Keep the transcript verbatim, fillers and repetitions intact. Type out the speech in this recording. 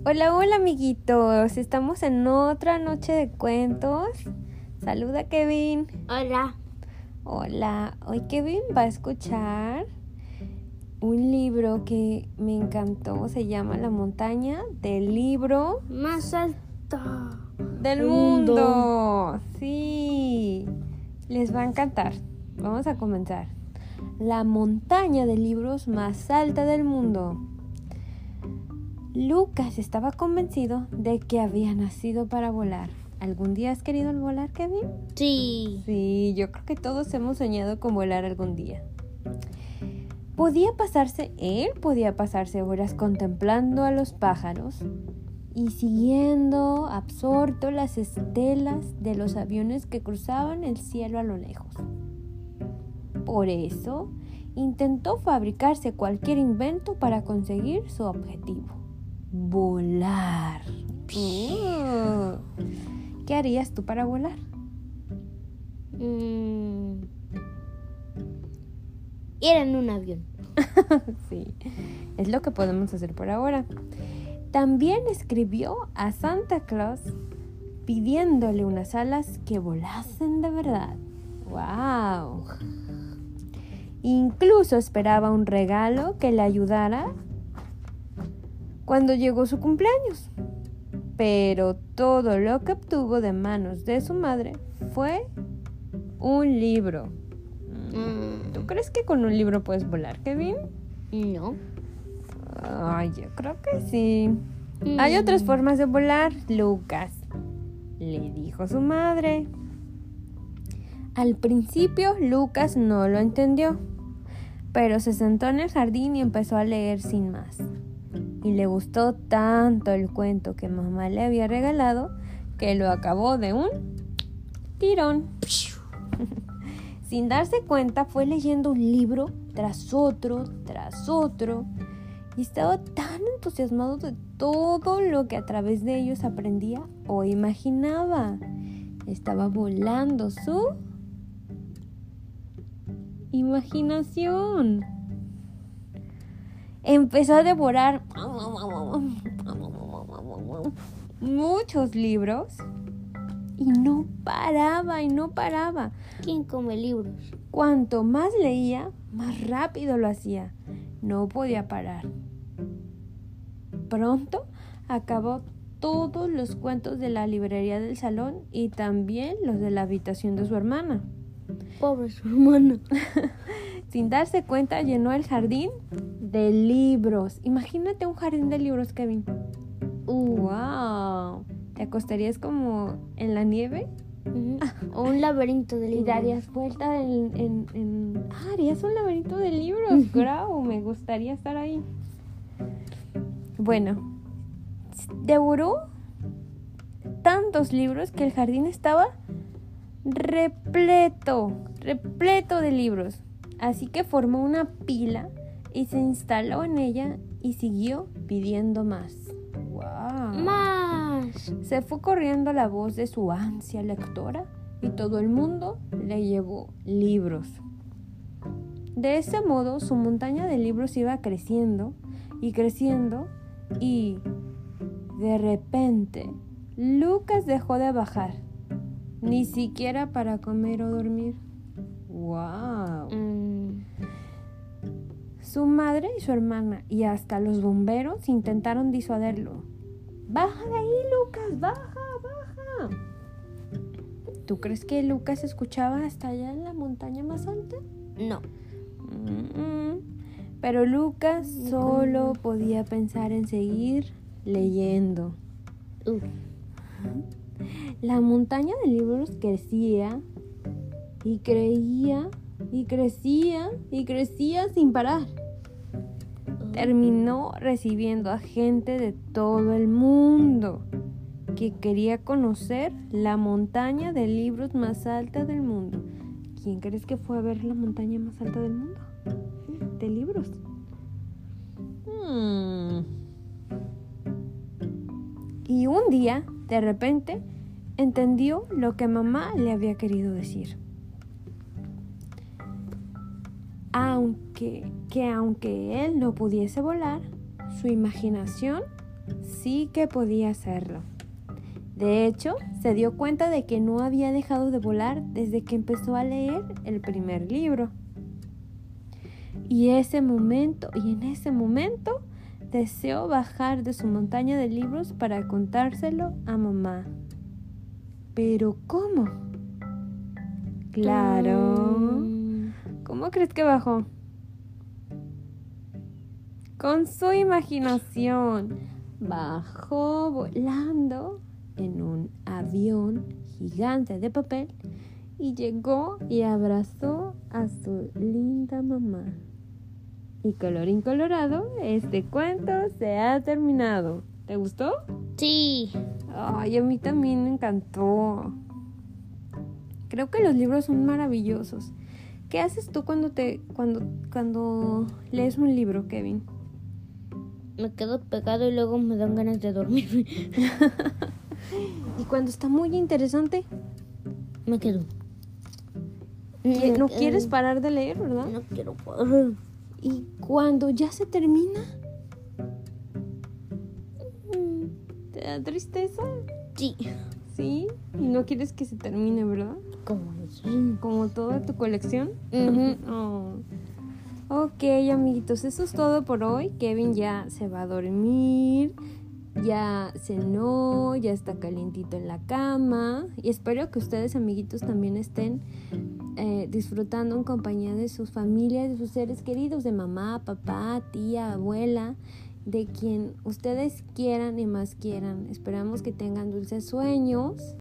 Hola, hola amiguitos, estamos en otra noche de cuentos. Saluda Kevin. Hola. Hola, hoy Kevin va a escuchar un libro que me encantó, se llama La montaña del libro Más alto del del mundo. mundo. Sí, les va a encantar. Vamos a comenzar. La montaña de libros más alta del mundo. Lucas estaba convencido de que había nacido para volar. ¿Algún día has querido volar, Kevin? Sí. Sí, yo creo que todos hemos soñado con volar algún día. Podía pasarse, él podía pasarse horas contemplando a los pájaros y siguiendo absorto las estelas de los aviones que cruzaban el cielo a lo lejos. Por eso, intentó fabricarse cualquier invento para conseguir su objetivo. Volar. Uh, ¿Qué harías tú para volar? Mm. Ir en un avión. Sí, es lo que podemos hacer por ahora. También escribió a Santa Claus pidiéndole unas alas que volasen de verdad. ¡Wow! Incluso esperaba un regalo que le ayudara cuando llegó su cumpleaños. Pero todo lo que obtuvo de manos de su madre fue un libro. ¿Tú crees que con un libro puedes volar, Kevin? No. Ay, yo creo que sí. Mm. Hay otras formas de volar, Lucas, le dijo su madre. Al principio Lucas no lo entendió, pero se sentó en el jardín y empezó a leer sin más. Y le gustó tanto el cuento que mamá le había regalado que lo acabó de un tirón. Sin darse cuenta, fue leyendo un libro tras otro, tras otro, y estaba tan entusiasmado de todo lo que a través de ellos aprendía o imaginaba. Estaba volando su imaginación. Empezó a devorar muchos libros y no paraba y no paraba. ¿Quién come libros? Cuanto más leía, más rápido lo hacía. No podía parar. Pronto acabó todos los cuentos de la librería del salón y también los de la habitación de su hermana. Pobre su hermana. Sin darse cuenta, llenó el jardín de libros. Imagínate un jardín de libros, Kevin. Uh. ¡Wow! ¿Te acostarías como en la nieve? Uh-huh. O un laberinto de libros. Y darías vuelta en... en, en... Ah, harías un laberinto de libros. ¡Bravo! Me gustaría estar ahí. Bueno, devoró tantos libros que el jardín estaba repleto, repleto de libros. Así que formó una pila y se instaló en ella y siguió pidiendo más. ¡Wow! ¡Más! Se fue corriendo la voz de su ansia lectora y todo el mundo le llevó libros. De ese modo, su montaña de libros iba creciendo y creciendo y, de repente, Lucas dejó de bajar, ni siquiera para comer o dormir. ¡Wow! Mm. Su madre y su hermana y hasta los bomberos intentaron disuadirlo. ¡Baja de ahí, Lucas! ¡Baja, baja! ¿Tú crees que Lucas escuchaba hasta allá en la montaña más alta? No. Mm-mm. Pero Lucas solo podía pensar en seguir leyendo. Uh. La montaña de libros crecía y creía y crecía y crecía sin parar. Terminó recibiendo a gente de todo el mundo que quería conocer la montaña de libros más alta del mundo. ¿Quién crees que fue a ver la montaña más alta del mundo? De libros. Hmm. Y un día, de repente, entendió lo que mamá le había querido decir. Aunque, que aunque él no pudiese volar, su imaginación sí que podía hacerlo. De hecho, se dio cuenta de que no había dejado de volar desde que empezó a leer el primer libro. Y ese momento, y en ese momento, deseó bajar de su montaña de libros para contárselo a mamá. ¿Pero cómo? Claro. ¿Cómo crees que bajó? Con su imaginación. Bajó volando en un avión gigante de papel y llegó y abrazó a su linda mamá. Y colorín colorado, este cuento se ha terminado. ¿Te gustó? Sí. Ay, a mí también me encantó. Creo que los libros son maravillosos. ¿Qué haces tú cuando te cuando cuando lees un libro, Kevin? Me quedo pegado y luego me dan ganas de dormir. Y cuando está muy interesante, Me quedo. que no quieres parar de leer, ¿verdad? No quiero parar. Y cuando ya se termina, ¿te da tristeza? Sí. Sí, y no quieres que se termine, ¿verdad? ¿Cómo es? Como toda tu colección. Ujú. Oh. Ok, amiguitos, eso es todo por hoy. Kevin ya se va a dormir, ya cenó, ya está calientito en la cama. Y espero que ustedes, amiguitos, también estén eh, disfrutando en compañía de sus familias, de sus seres queridos, de mamá, papá, tía, abuela, de quien ustedes quieran y más quieran. Esperamos que tengan dulces sueños